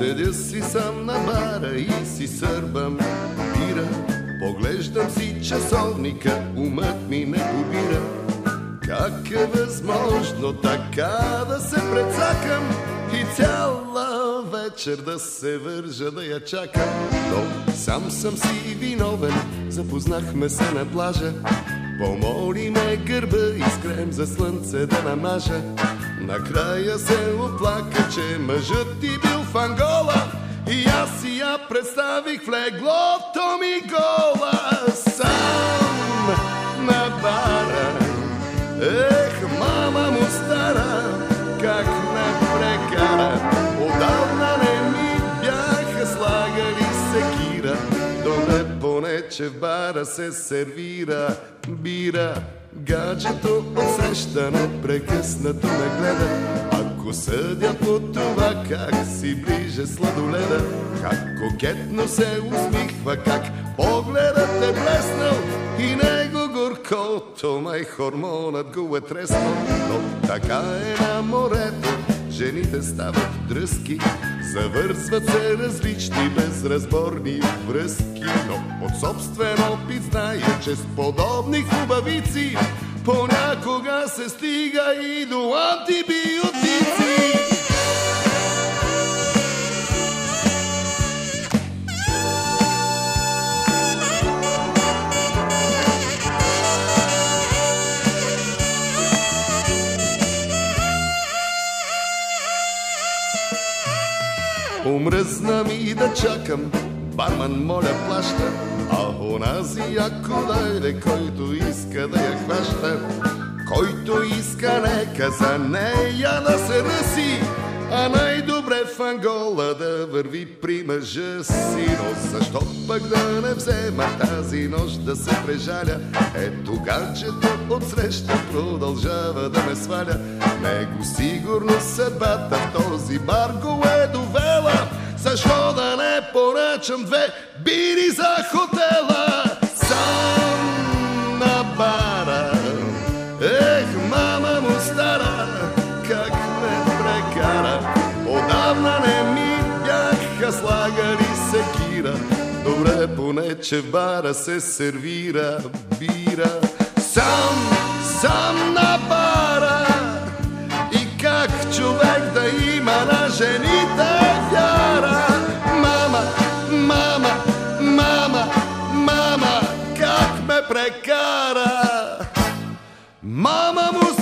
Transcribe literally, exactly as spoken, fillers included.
Седя си сам на бара и си сърбам бира. Поглеждам си часовника, умът ми не побира. Как е възможно така да се прецакам и цяла вечер да се вържа да я чакам? Но сам съм си виновен, запознахме се на плажа. Помоли ме гърба и с крем за слънце да намажа. Накрая се оплака, че мъжът ти бил в Ангола и аз си я представих в леглото ми гола. Сам на бара, ех, мама му стара, как ме прекара. Отдавна не ми бяха слагали секира. Добре поне, че в бара се сервира бира. Гаджето усеща, непрекъснато ме гледа. Ако съдя по това как си ближе сладоледа, как кокетно се усмихва, как погледът е блеснал и него горкото, май хормонът го е треснал. Но така е на морето, жените стават дръзки, завързват се различни безразборни връзки. Но от собствен опит зная, че с подобни хубавици понякога се стига и до антибиотици. Умръзна ми да чакам, барман моля плаща, а онази яко дойде, който иска да я хваща. Който иска нека за нея да се ръси, а най-добре в Ангола да върви при мъжа си. Но защо пък да не взема тази нощ да се прежаля? Ето гаджето отсреща продължава да ме сваля. Него сигурно съдбата в този бар го е довела. Защо да не поръчам две бири за хотела? Сам на бара, ех, мама му стара, как ме прекара. Отдавна не ми бяха слагали секира. Добре поне, че в бара се сервира бира. Сам, сам на бара, и как човек да има на жените вяра. Мама, мама, мама, мама, как ме прекара. Мама му